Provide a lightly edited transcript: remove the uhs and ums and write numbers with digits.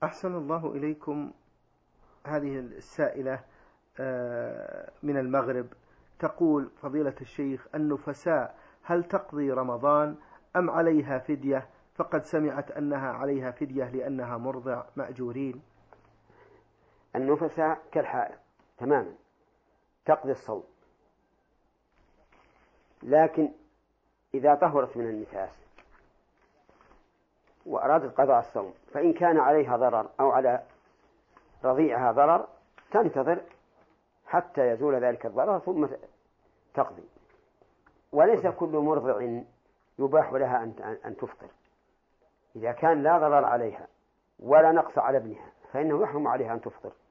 أحسن الله إليكم. هذه السائلة من المغرب تقول: فضيلة الشيخ، النفساء هل تقضي رمضان أم عليها فدية؟ فقد سمعت أنها عليها فدية لأنها مرضع مأجورين. النفساء كالحائض تماما، تقضي الصوم، لكن إذا طهرت من النفاس وأرادت قضاء الصوم فإن كان عليها ضرر أو على رضيعها ضرر تنتظر حتى يزول ذلك الضرر ثم تقضي. وليس كل مرضع يباح لها أن تفطر. إذا كان لا ضرر عليها ولا نقص على ابنها فإنه يحرم عليها أن تفطر.